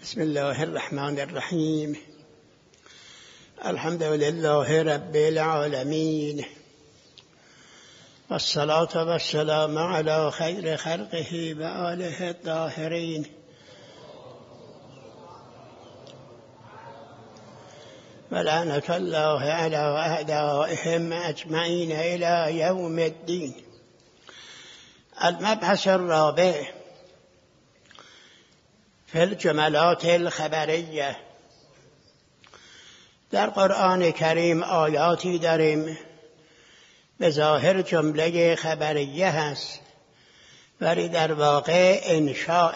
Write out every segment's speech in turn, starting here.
بسم الله الرحمن الرحیم. الحمد لله رب العالمین والصلاة والسلام علی خیر خلقه و آله الطاهرین و لعنة الله علی اعدائهم اجمعین الی یوم الدین. المبحث الرابع فی الجملات الخبریه. در قرآن کریم آیاتی داریم به ظاهر جمله خبریه هست ولی در واقع انشاء.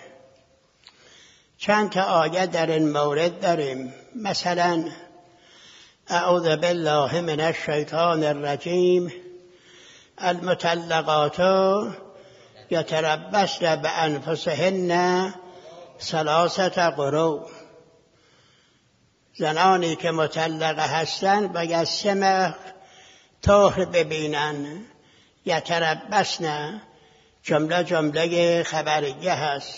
چند تا آیه در این مورد داریم. مثلا اعوذ بالله من الشیطان الرجیم المطلقات یتربصن بانفسهن ثلاثة قروء. زنانی که مطلقه هستند باید 3 مهر طهر ببینن. یتربصن جمله خبریه هست.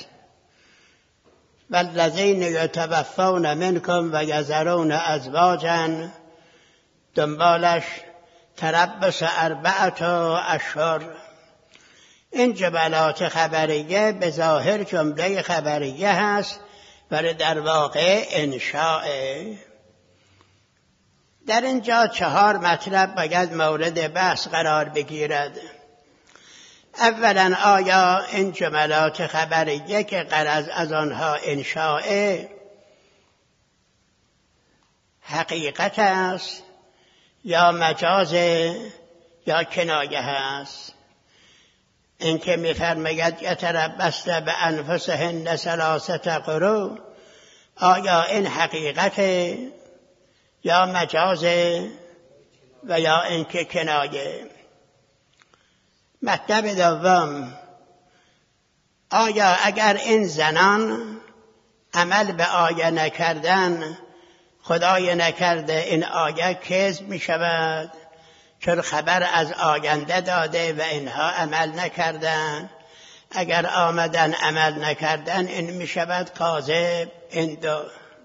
والذین یتوفون منکم و یذرون ازواجا، دنبالش تربص 4 اشهر. این جملات خبریه به ظاهر جمله خبریه هست ولی در واقع انشاء. در اینجا 4 مطلب باید مورد بحث قرار بگیرد. اولا آیا این جملات خبریه که غرض از آنها انشاء حقیقت است یا مجاز یا کنایه هست؟ این که می‌فرماید یتربصن بانفسهن 3 قروء، آیا این حقیقت یا مجاز و یا این که کنایه؟ مطلب دوم، آیا اگر این زنان عمل به آیه نکردن، خدای نکرده این آیه کذب می شود چون خبر از آینده داده و اینها عمل نکردن؟ اگر آمدن عمل نکردن این می شود کاذب. این دو.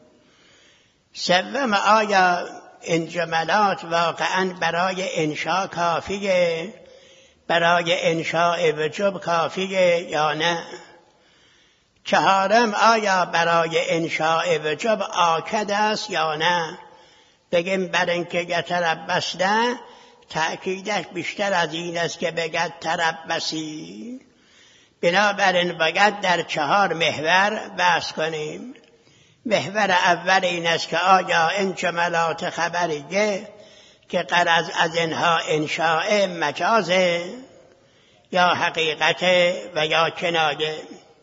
سوم، آیا این جملات واقعا برای انشاء کافیه، برای انشاء وجوب کافیه یا نه؟ چهارم، آیا برای انشاء وجوب آکد است یا نه؟ بگیم بر اینکه یتربصن تأکیدش بیشتر از این است که بگد تربصی. بنابراین باید در 4 محور بحث کنیم. محور اول این است که آیا این جملات خبریه که غرض از اینها انشاء مجازه یا حقیقت و یا کنایه؟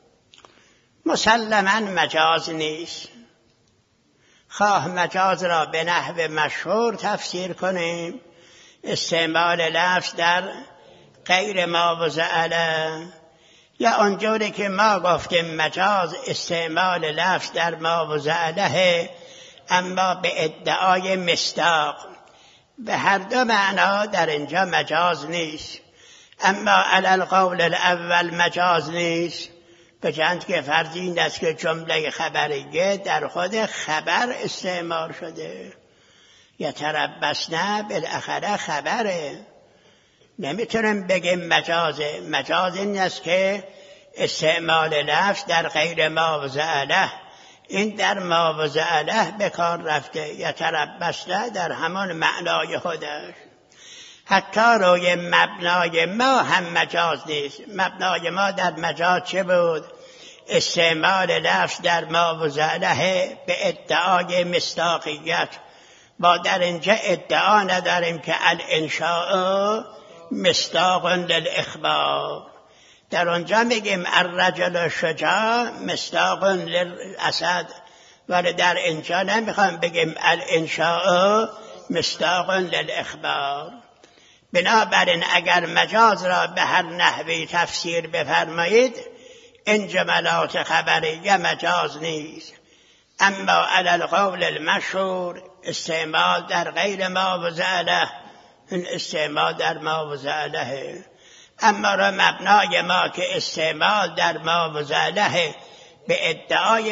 مسلماً مجاز نیست. خواه مجاز را به نحو مشهور تفسیر کنیم، استعمال لفظ در غیر ما وضع له، یا آنجوری که ما گفتیم مجاز استعمال لفظ در ما وضع له اما به ادعای مصداق. به هر دو معنا در اینجا مجاز نیست. اما علی القول الاول مجاز نیست به جهت که فرض این است که جمله خبریه در خود خبر استعمال شده. یتربصن بالاخره خبره، نمیتونیم بگیم مجازه. مجاز این است که استعمال لفظ در غیر ما وضع له، این در ما وضع له به کار رفته. یتربصن در همان معنای خودش. حتی روی مبنای ما هم مجاز نیست. مبنای ما در مجاز چه بود؟ استعمال لفظ در ما وضع له به ادعای مصداقیت. ما در اینجا ادعا نداریم که الانشاء مصداق للاخبار. در اونجا میگیم الرجل شجاع مصداق للاسد، ولی در اینجا نمیخوام بگیم الانشاء مصداق للاخبار. بنابراین اگر مجاز را به هر نحوی تفسیر بفرمایید این جملات خبریه مجاز نیست. اما علی القول المشهور استعمال در غیر ما وضع له، این استعمال در ما وضع له. اما را مبنای ما که استعمال در ما وضع له به ادعای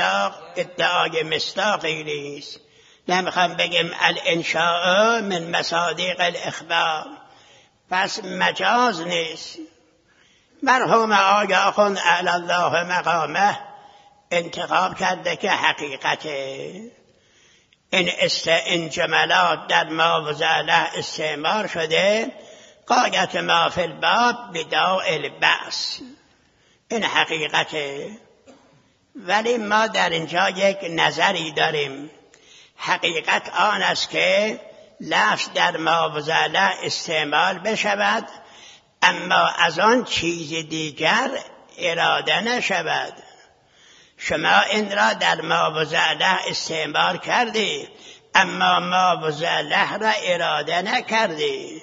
مصداقی نیست. نمیخوام بگم الانشاء من مصادیق الاخبار، پس مجاز نیست. مرحوم آقا آخوند اعلی الله مقامه انتخاب کرده که حقیقته. این جملات در مواضع له استعمال شده، غایت ما فی الباب بداء البأس، این حقیقته. ولی ما در اینجا یک نظری داریم. حقیقت آن است که لفظ در مواضع له استعمال بشود اما از آن چیز دیگر اراده نشود. شما این را در مواضع له استعمال کردی اما مواضع له را اراده نکردی،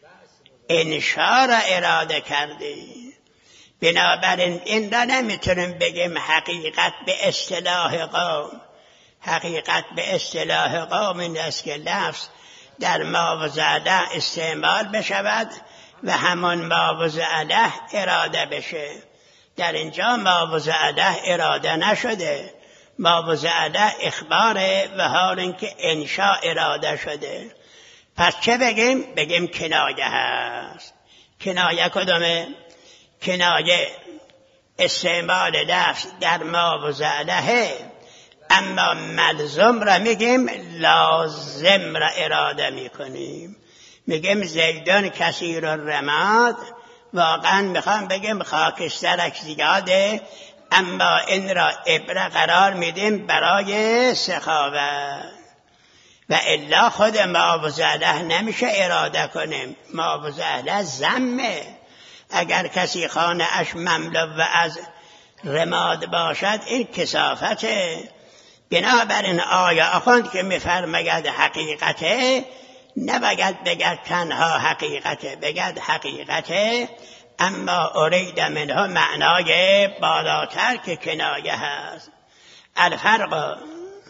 انشا را اراده کردی. بنابراین این را نمیتونیم بگیم حقیقت به اصطلاح قوم. حقیقت به اصطلاح قوم این است که لفظ در مواضع له استعمال بشود و همان مواضع له اراده بشه. در اینجا مواضع له اراده نشده، مواضع له اخباره و حال اینکه انشا اراده شده. پس چه بگیم؟ بگیم کنایه هست. کنایه کدومه؟ کنایه استعمال لفظ در مواضع له اما ملزوم را میگیم لازم را اراده میکنیم. میگیم زیدان کثیر الرماد، واقعا میخوام بگیم خاکسترک زیاده اما این را عبره قرار میدیم برای سخاوت. و الا خود مواضع له نمیشه اراده کنیم، مواضع له ذمه. اگر کسی خانه اش مملو و از رماد باشد این کثافته. بنابراین آیا آخوند که میفرماید حقیقته، نباید بگد تنها حقیقته، بگد حقیقته اما ارید منه معنای بالاتر که کنایه هست. الفرق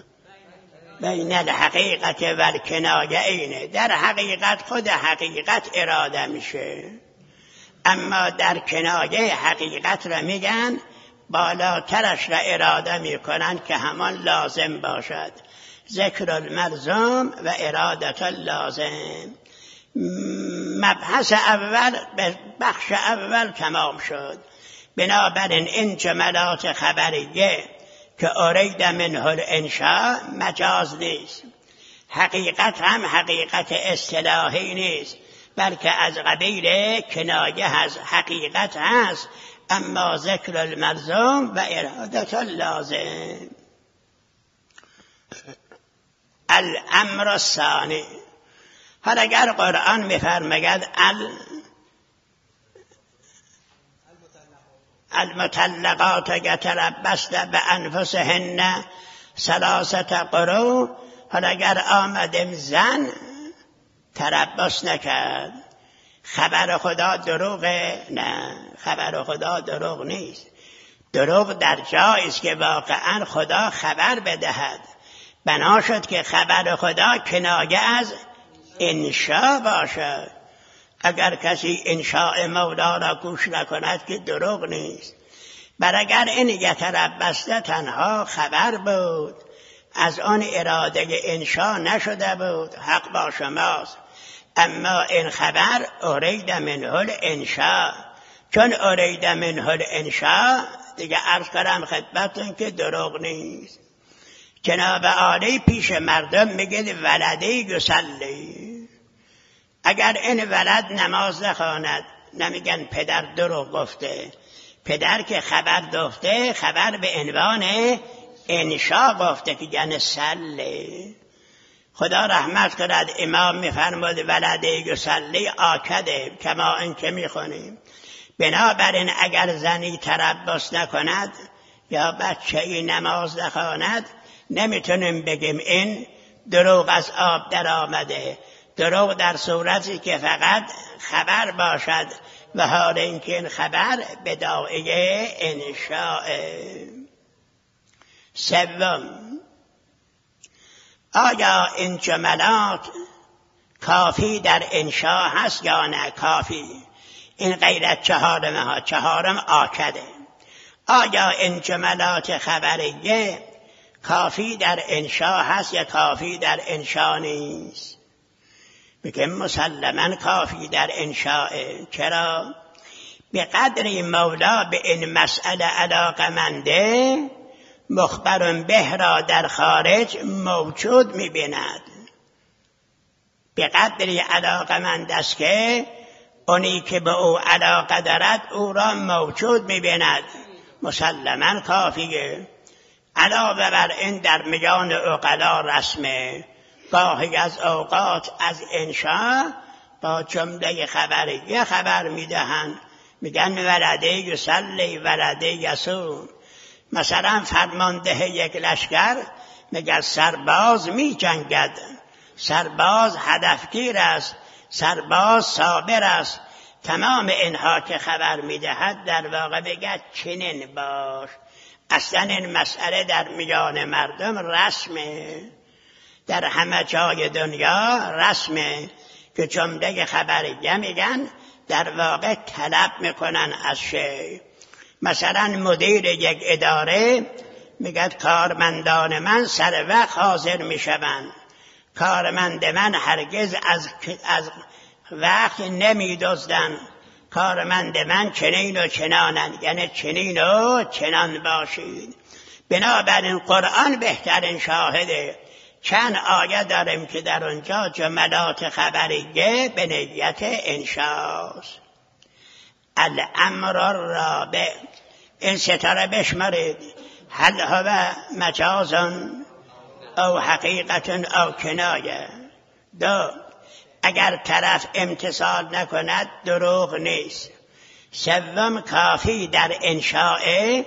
بین الحقیقت و الکنایه اینه. در حقیقت خود حقیقت اراده میشه اما در کنایه حقیقت را میگن بالاترش را اراده میکنن که همان لازم باشد. ذکر الملزوم و ارادت اللازم. مبحث اول بخش اول تمام شد. بنابراین این جملات خبریه که ارید منه الانشاء مجاز نیست. حقیقت هم حقیقت اصطلاحی نیست بلکه از قبیل کنایه هست. حقیقت هست اما ذکر الملزوم و ارادت اللازم. الامر الثانی. حالا اگر قرآن میفرماید المطلقات یتربصن بانفسهن ثلاثه قروء، حالا اگر آمدیم زن تربص نکرد، خبر خدا دروغه؟ نه، خبر خدا دروغ نیست. دروغ در جایی است که واقعا خدا خبر بدهد. بنا شد که خبر خدا کنایه از انشا باشد. اگر کسی انشاء مولا را گوش نکند که دروغ نیست. بر اگر این یتربصن تنها خبر بود، از آن اراده انشا نشده بود، حق با شماست. اما این خبر ارید منه الانشاء، چون ارید منه الانشاء دیگه عرض کردم خدمتتون که دروغ نیست. جناب عالی پیش مردم میگه ولدی یصلی. اگر این ولد نماز نخواند نمیگن پدر دروغ گفته. پدر که خبر گفته، خبر به عنوان انشا گفته که یعنی سله. خدا رحمت کند امام میفرمود ولدی یصلی آکده کما این که میخونیم. بنابراین اگر زنی تربص نکند یا بچه‌ای نماز نخواند نمیتونیم بگیم این دروغ از آب در آمده. دروغ در صورتی که فقط خبر باشد و حال اینکه این خبر بداعیه انشاء. سوم، آیا این جملات کافی در انشاء هست یا نه کافی؟ این غیر از چهارم آکده. آیا این جملات خبریه کافی در انشا هست یا کافی در انشا نیست؟ میگه مسلماً کافی در انشاء. چرا؟ به قدری مولا به این مسئله علاقمنده، مخبر به را در خارج موجود می‌بیند. به قدری علاقمند است که اونی که به او علاقه دارد او را موجود می‌بیند. مسلماً کافیه. علاوه بر این در میان عقلا رسمه، گاهی از اوقات از انشا با جمله خبریه خبر میدهند، میگن ولده یصلی ولده یصوم. مثلا فرمانده یک لشکر میگه سرباز می جنگد، سرباز هدفگیر است، سرباز صابر است. تمام اینها که خبر میدهد در واقع بگه چنین باش. اصلا این مسئله در میان مردم رسمه، در همه جای دنیا رسمه که جمله خبریه میگن در واقع طلب میکنن از شی. مثلا مدیر یک اداره میگه کارمندان من سر وقت حاضر میشوند، کارمند من هرگز از وقت نمیدزدن، کارمند من چنین و چنانند، یعنی چنین و چنان باشید. بنابراین قرآن بهترین شاهده. چند آیه داریم که در اونجا جملات خبریه به نیت انشاست. الامر الرابع، این ستاره بشمارید. هل هو مجاز او حقیقت او کنایه. دو، اگر طرف امتثال نکند دروغ نیست. سوم، کافی در انشاء.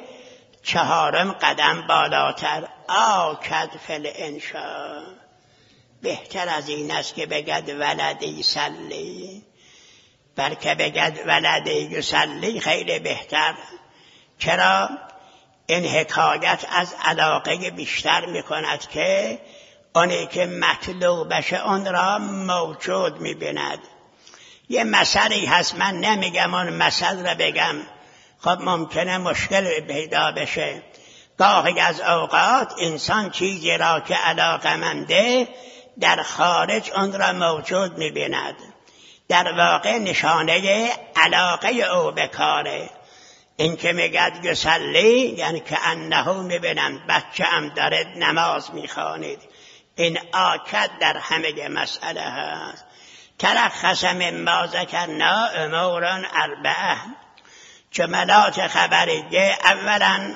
چهارم، قدم بالاتر، آکد فی الانشاء. بهتر از این است که بگد ولد یصلی، بلکه بگد ولد یصلی خیلی بهتر. چرا؟ این حکایت از علاقه بیشتر میکند که آنی که مطلوبش آن را موجود میبیند. یه مثلی هست، من نمیگم آن مثل را بگم، خب ممکنه مشکل پیدا بشه. گاهی از اوقات انسان چیزی را که علاقمنده در خارج آن را موجود میبیند، در واقع نشانه علاقه او به کاره. این که میگد یصلی یعنی که انه میبینم بچه هم داره نماز میخوانید. این آکد در همه مسئله هست. ترخص مما ذکرنا امور اربعه. جملات خبریه اولا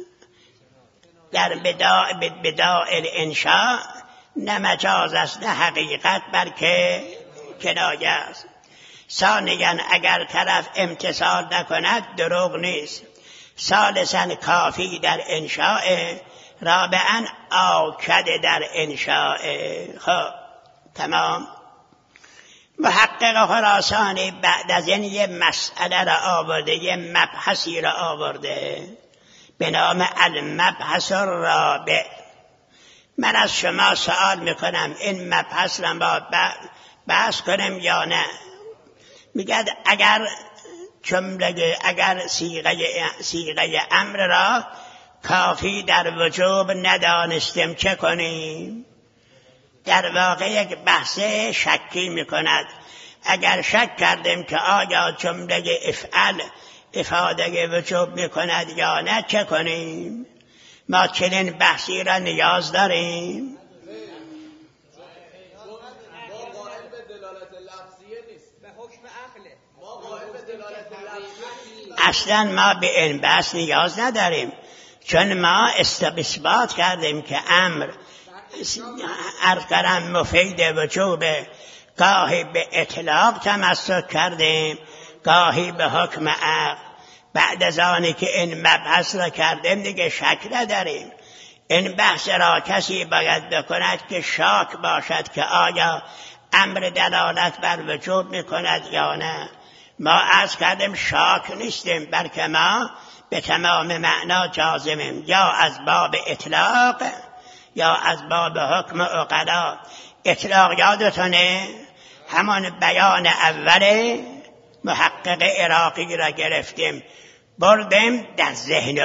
در بداء الانشاء نه مجاز است نه حقیقت بلکه کنایه است. ثانیاً اگر طرف امتثال نکند دروغ نیست. ثالثاً کافی در انشاء. رابعاً آکد در انشاء. خب تمام. محقق خراسانی بعد از این یه مسئله را آورده، یه مبحثی را آورده به نام المبحث الرابع. من از شما سوال میکنم این مبحث را ما بحث کنیم یا نه؟ میگه اگر صیغه امر را کافی در وجوب ندانستیم چه کنیم؟ در واقع یک بحث شکی میکند. اگر شک کردیم که آیا جمله افعل افاده وجوب میکند یا نه چه کنیم؟ ما چنین بحثی را نیاز داریم؟ اصلا ما به این بحث نیاز نداریم، چون ما اثبات کردیم که امر ارکرم مفید وجوب، گاهی به اطلاق تمسک کردیم، گاهی به حکم عقل. بعد از آنی که این مبحث را کردیم دیگه شک نداریم. این بحث را کسی باید بکند که شاک باشد که آیا امر دلالت بر وجوب میکند یا نه. ما عرض کردیم شاک نیستیم، بلکه ما به تمام معنا جازمیم، یا از باب اطلاق یا از باب حکم عقلا. اطلاق یادتونه همان بیان اول محقق عراقی را گرفتیم. بردم در ذهن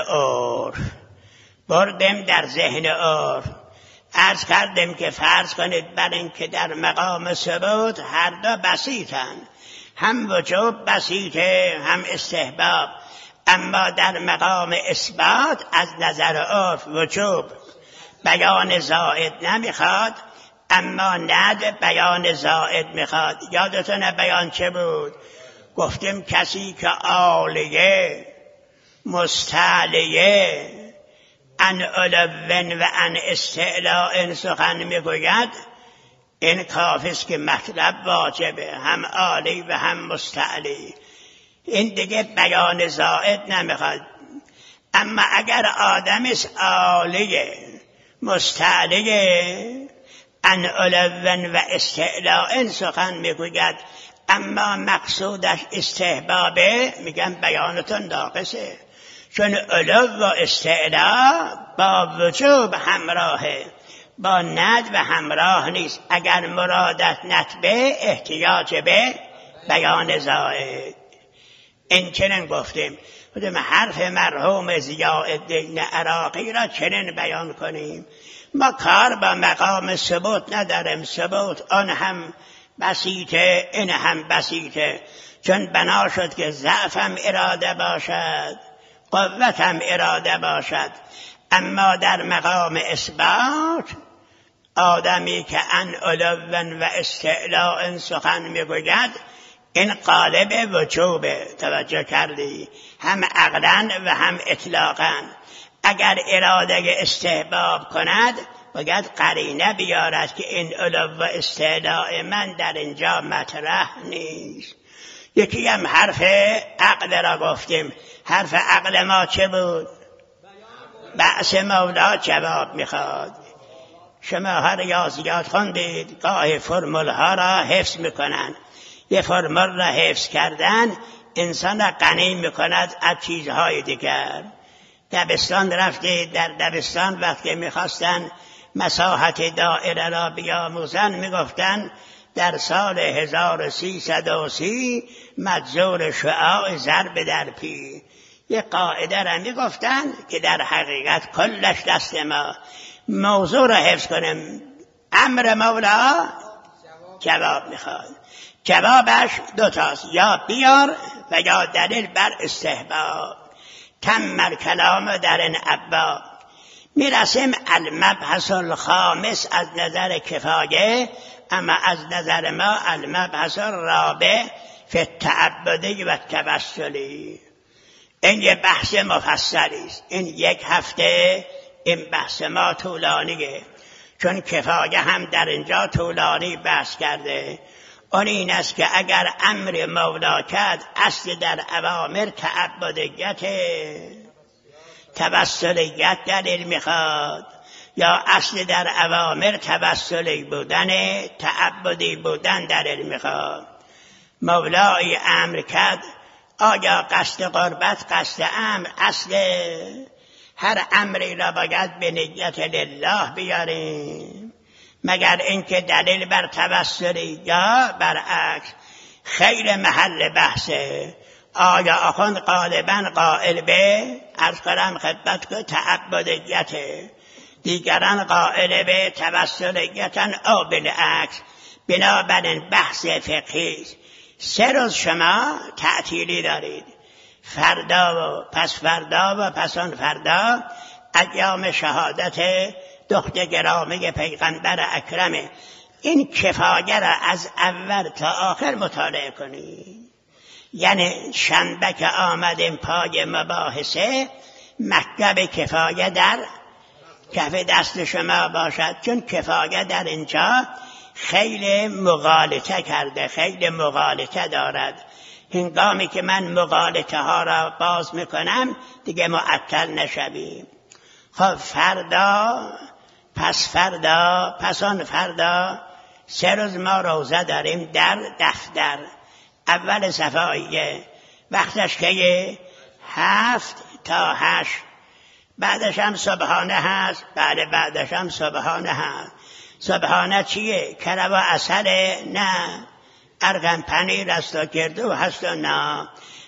عرف عرض کردم که فرض کنید بر این که در مقام ثبوت هر دو بسیطن، هم وجوب بسیطه هم استحباب، اما در مقام اثبات از نظر عرف وجوب بیان زائد نمیخواد، اما ند بیان زائد میخواد. یادتونه بیان چه بود؟ گفتیم کسی که عالیه مستعلیه عن علو و عن استعلاء سخن میگوید، این کافیست که مطلب واجبه، هم عالی و هم مستعلی، این دیگه بیان زائد نمیخواد. اما اگر آدمش عالیه مستعلیه عن علو و استعلاء سخن میگوید، اما مقصودش استحبابه، میگن بیانتون ناقصه، چون علو و استعلاء با وجوب همراهه، با ندب همراه نیست. اگر مرادت ندبه احتیاج به بیان زائد. این چنین گفتیم بودیم حرف مرحوم ضیاءالدین عراقی را چنین بیان کنیم. ما کار با مقام ثبوت نداریم، ثبوت آن هم بسیطه این هم بسیطه، چون بنا شد که ضعفم اراده باشد قوتم اراده باشد. اما در مقام اثبات آدمی که عن علو و استعلاء سخن میگوید، این قالب وجوبه. توجه کردی؟ هم عقلاً و هم اطلاقاً. اگر اراده استحباب کند باید قرینه بیارد که این علو و استعلاء من در اینجا مطرح نیست. یکی هم حرف عقل را گفتیم. حرف عقل ما چه بود؟ بحث مولا جواب میخواد. شما ها ریاضیات خوندید، گاه فرمول ها را حفظ میکنن. یه فرمول را حفظ کردن انسان را غنی میکند از چیزهای دیگر. دبستان رفتید، در دبستان وقتی میخواستن مساحت دائره را بیاموزن میگفتن در سال 1330 مجذور شعاع ضرب در پی. یه قاعده را میگفتن که در حقیقت کلش دست ما. موضوع را حفظ کنیم. امر مولا جواب میخواد. جوابش دوتاست، یا بیار و یا دلیل بر استحباب. تم الکلام در این ابواب. میرسیم المبحث الخامس از نظر کفایه، اما از نظر ما المبحث الرابع فی التعبدی و توسلی. این یه بحث مفصلی است. این یک هفته این بحث ما طولانیه، چون کفایه هم در اینجا طولانی بحث کرده. اون این است که اگر امر مولا کرد اصل در اوامر تعبدیت توسلیت دلیل میخواد، یا اصل در اوامر توسلی بودن تعبدی بودن دلیل میخواد. مولای امر کرد، آیا قصد قربت قصد امر؟ اصل هر امری را باید به نیت لله بیاریم، مگر اینکه دلیل بر توسلی یا برعکس. خیر محل بحثه. آیا آخوند غالبا قائل به عرض کنم خدمت که تعبدیته، دیگران قائل به توسلیتن او بالعکس. بنابراین بحث فقهی. 3 روز شما تعطیلی دارید، فردا و پس فردا و پسان فردا ایام شهادت دختر گرامی پیغمبر اکرمه. این کفایه را از اول تا آخر مطالعه کنید. یعنی شنبه که آمدیم پای مباحثه، مکتب کفایه در کف دست شما باشد، چون کفایه در اینجا خیلی مغالطه کرده، خیلی مغالطه دارد. هنگامی که من مغالطه ها را باز میکنم دیگه معطل نشویم. خب فردا پس فردا پسان فردا 3 روز ما روزه داریم در دفتر. اول صفاییه وقتش که 7 تا 8، بعدش هم سبحانه هست. بله بعدش هم سبحانه هست. سبحانه چیه؟ کره و عسل؟ نه. ارغن پنیر است و گردو هست و نه.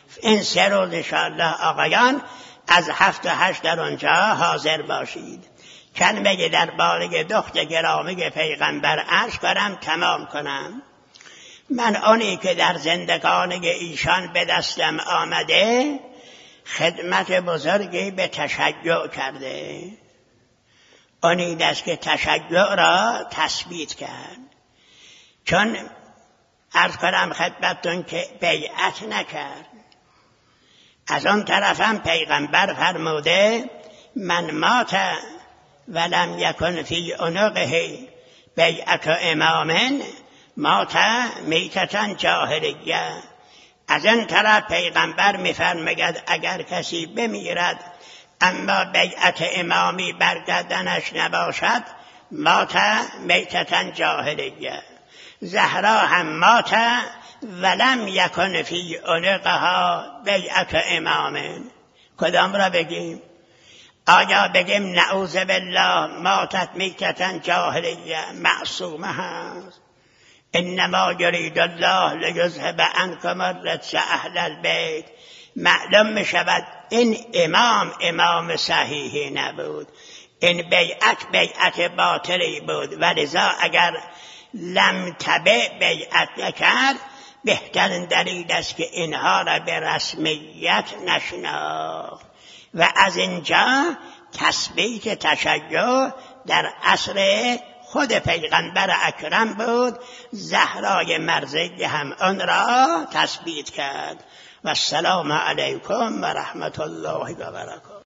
این 3 روز انشاءالله آقایان از 7 تا 8 در اونجا حاضر باشید. کلمه درباره دختر گرامی پیغمبر عرض کنم تمام کنم. من آنی که در زندگانی ایشان به دستم آمده خدمت بزرگی به تشیع کرده. آنی دست که تشیع را تثبیت کرد. چون عرض کنم خدمتتون که بیعت نکرد. از آن طرفم پیغمبر فرموده من مات ولم یکن فی عنقه بیعت امام مات میتة جاهلیه. از این طرف پیغمبر میفرماید اگر کسی بمیرد اما بیعت امامی برگردنش نباشد مات میتة جاهلیه. زهرا هم مات ولم یکن فی عنقها بیعت امام. کدام را بگیم؟ آیا بگیم نعوذ بالله ماتت میتة جاهلیه معصومه هست؟ انما یرید الله لیذهب عنکم الرجس اهل البیت. معلوم میشود این امام صحیحی نبود، این بیعت باطلی بود. ولذا اگر لم تبع بیعت نکرد بهترین دلیل است که اینها را به رسمیت نشناخت. و از اینجا تثبیت تشیع در عصر خود پیغمبر اکرم بود. زهرای مرضیه هم آن را تثبیت کرد. و السلام علیکم و رحمت الله و برکاته.